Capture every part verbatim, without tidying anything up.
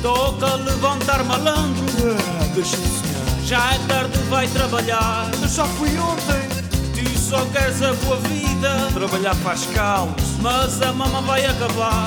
Toca levantar malandro. Ah, deixa-me sonhar. Já é tarde, vai trabalhar. Eu já fui ontem. Tu só queres a boa vida, Trabalhar faz calos. mas a mama vai acabar.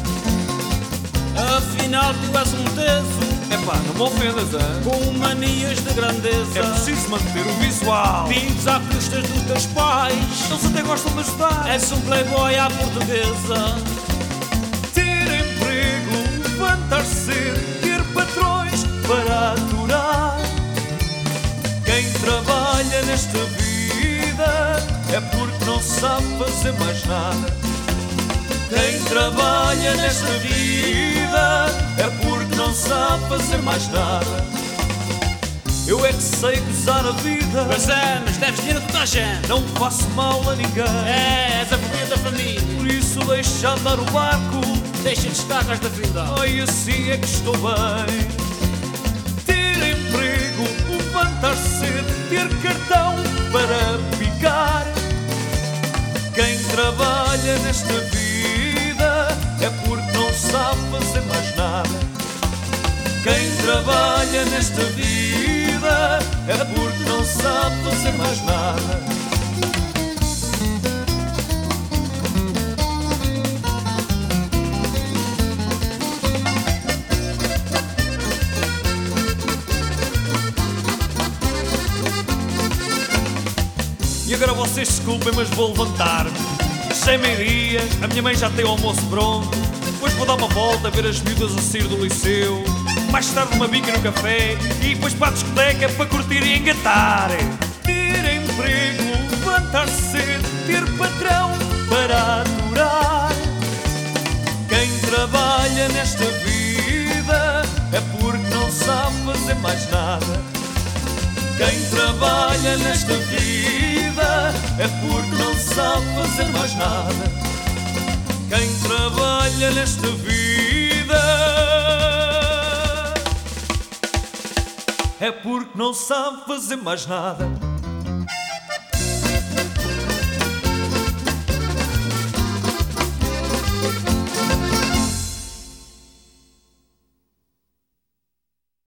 Afinal tu és um teso, Epá, não me ofendas, hein? com manias de grandeza. É preciso manter o visual. Vives à custas dos teus pais. Eles até gostam de ajudar. És um playboy à portuguesa. Ter emprego, levantar-se cedo, ter patrões para aturar. Quem trabalha nesta vida é porque não sabe fazer mais nada. Quem trabalha nesta vida é porque não sabe fazer mais nada. Eu é que sei gozar a vida. Mas é, mas deves dinheiro a toda a gente. Não faço mal a ninguém. É, és a vergonha da família. Por isso deixa andar o barco. Deixa de estar atrás da vida. Ai, assim é que estou bem. Ter emprego, levantar-se cedo, ter cartão para picar. Quem trabalha nesta vida é porque não sabe fazer mais nada. Quem trabalha nesta vida é porque não sabe fazer mais nada. E agora vocês desculpem, mas vou levantar-me. Já é meio-dia, a minha mãe já tem o almoço pronto. Depois vou dar uma volta a ver as miúdas a sair do liceu. Mais tarde uma bica no café e depois para a discoteca para curtir e engatar. Ter emprego, levantar-se cedo, ter patrão para aturar. Quem trabalha nesta vida é porque não sabe fazer mais nada. Quem trabalha nesta vida é porque não sabe fazer mais nada. Quem trabalha nesta vida é porque não sabe fazer mais nada.